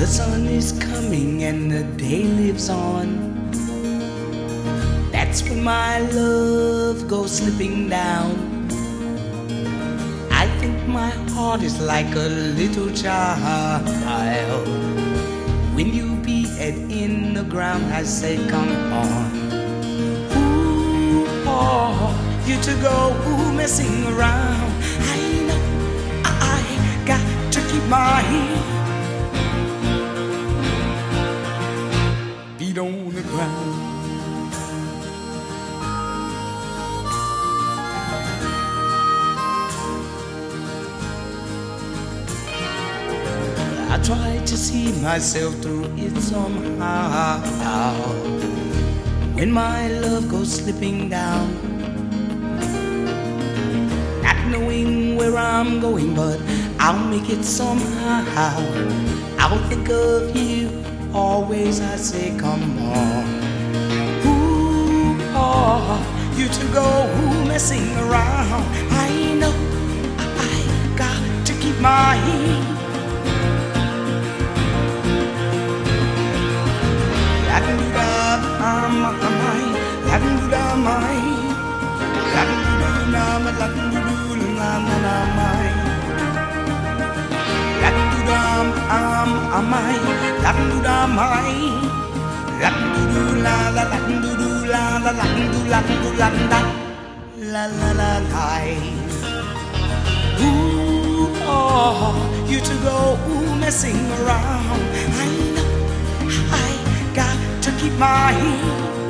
The sun is coming and the day lives on. That's when my love goes slipping down. I think my heart is like a little child. When you beat it in the ground, I say, come on. Who are you to go messing around? I know I got to keep my feet on the ground. I try to see myself through it somehow. When my love goes slipping down, not knowing where I'm going, but I'll make it somehow. I'll think of you always. I say, come on. Who are you to go messing around? I know I got to keep my Who are you to go messing around? I know I got to keep my